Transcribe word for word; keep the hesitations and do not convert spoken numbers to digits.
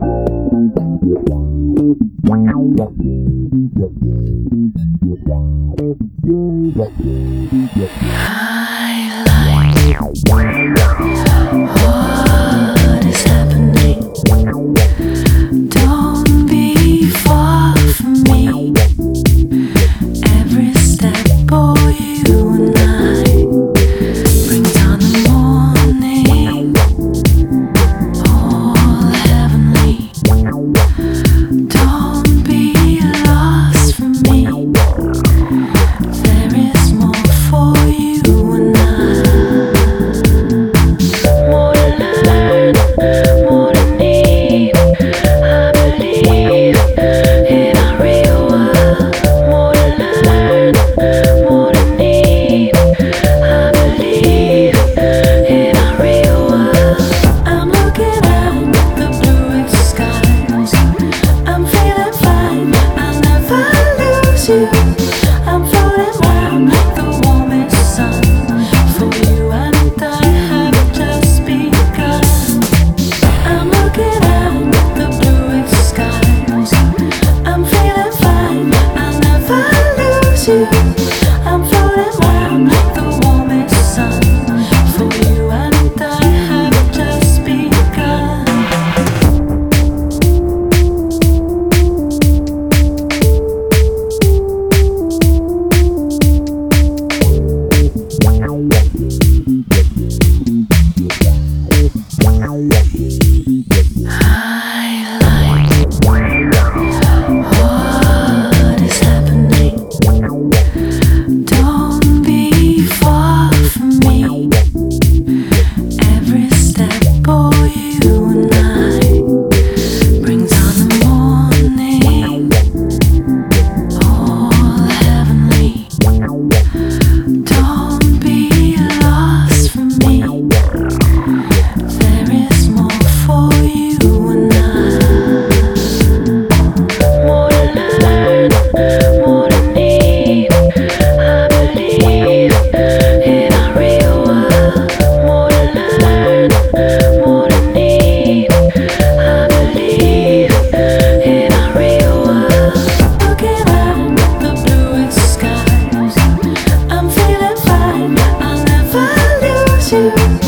What is happening? Don't be far from me. Every step, boy, you and I brings on the morning, all heavenly. Don't be lost from me. There is more for you and I. More to learn, more to need. I believe in our real world. More to learn, more to need. I believe in our real world. I'm looking at the blue skies. I'm feeling fine. I'll never lose you. I'm floating round the warmest sun. For you and I have just begun. I'm looking at the blue skies. I'm feeling fine. I'll never lose you. I'm floating round the warmest sun. For you and I have just begun. I like what is happening. Don't be far from me. Every step, boy, you and I brings on the morning, all heavenly. Don't be lost from me. There is more for you and I. More to learn, more to need. I believe in our real world. More to learn, more to need. I believe in our real world. Looking at the blue skies. I'm feeling fine. I'll never lose you.